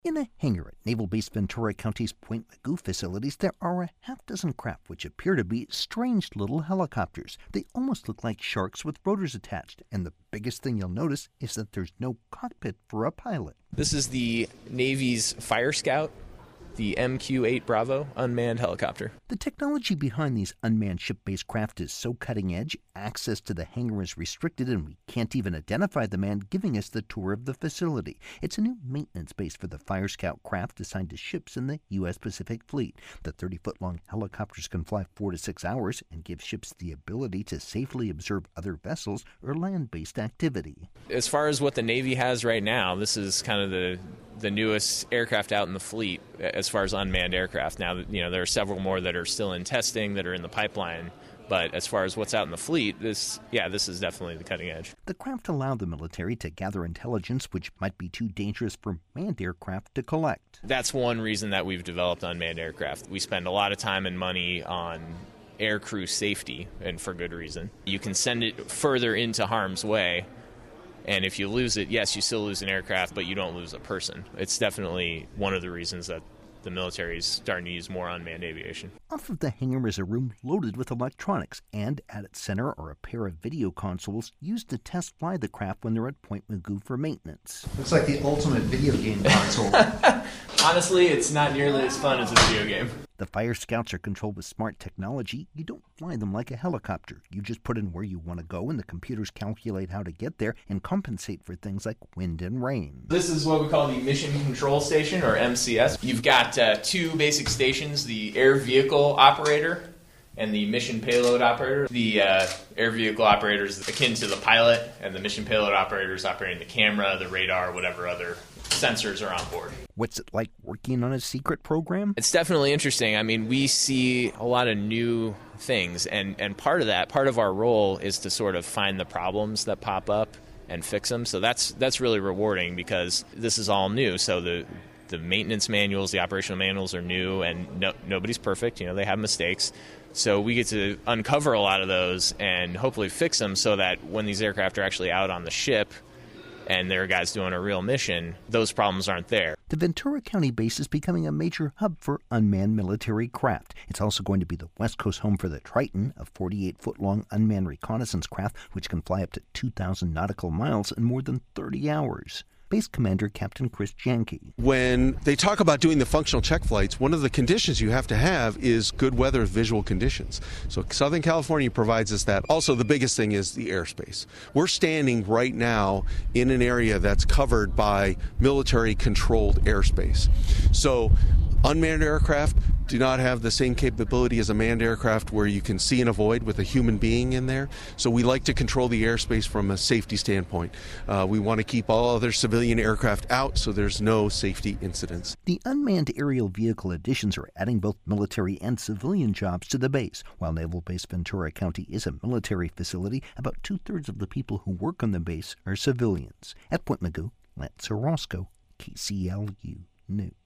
In a hangar at Naval Base Ventura County's Point Mugu facilities, there are a half-dozen craft which appear to be strange little helicopters. They almost look like sharks with rotors attached, and the biggest thing you'll notice is that there's no cockpit for a pilot. This is the Navy's Fire Scout, the MQ-8 Bravo unmanned helicopter. The technology behind these unmanned ship-based craft is so cutting-edge, access to the hangar is restricted, and we can't even identify the man giving us the tour of the facility. It's a new maintenance base for the Fire Scout craft assigned to ships in the U.S. Pacific Fleet. The 30-foot-long helicopters can fly 4 to 6 hours and give ships the ability to safely observe other vessels or land-based activity. As far as what the Navy has right now, this is kind of the newest aircraft out in the fleet as far as unmanned aircraft. Now, there are several more that are still in testing, that are in the pipeline. But as far as what's out in the fleet, this is definitely the cutting edge. The craft allow the military to gather intelligence which might be too dangerous for manned aircraft to collect. That's one reason that we've developed unmanned aircraft. We spend a lot of time and money on air crew safety, and for good reason. You can send it further into harm's way, and if you lose it, yes, you still lose an aircraft, but you don't lose a person. It's definitely one of the reasons that the military is starting to use more unmanned aviation. Off of the hangar is a room loaded with electronics, and at its center are a pair of video consoles used to test fly the craft when they're at Point Mugu for maintenance. Looks like the ultimate video game console. Honestly, it's not nearly as fun as a video game. The Fire Scouts are controlled with smart technology. You don't fly them like a helicopter. You just put in where you want to go, and the computers calculate how to get there and compensate for things like wind and rain. This is what we call the Mission Control Station, or MCS. You've got two basic stations, the air vehicle operator and the mission payload operator. The air vehicle operator is akin to the pilot, and the mission payload operator is operating the camera, the radar, whatever other sensors are on board. What's it like working on a secret program? It's definitely interesting. I mean, we see a lot of new things, and part of our role is to sort of find the problems that pop up and fix them. So that's really rewarding because this is all new. So the maintenance manuals, the operational manuals are new, and nobody's perfect. They have mistakes. So we get to uncover a lot of those and hopefully fix them so that when these aircraft are actually out on the ship and there are guys doing a real mission, those problems aren't there. The Ventura County base is becoming a major hub for unmanned military craft. It's also going to be the West Coast home for the Triton, a 48-foot-long unmanned reconnaissance craft which can fly up to 2,000 nautical miles in more than 30 hours. Base Commander Captain Chris Janke. When they talk about doing the functional check flights, one of the conditions you have to have is good weather visual conditions. So Southern California provides us that. Also, the biggest thing is the airspace. We're standing right now in an area that's covered by military-controlled airspace. So unmanned aircraft do not have the same capability as a manned aircraft where you can see and avoid with a human being in there. So we like to control the airspace from a safety standpoint. We want to keep all other civilian aircraft out so there's no safety incidents. The unmanned aerial vehicle additions are adding both military and civilian jobs to the base. While Naval Base Ventura County is a military facility, about 2/3 of the people who work on the base are civilians. At Point Mugu, Lance Orozco, KCLU News.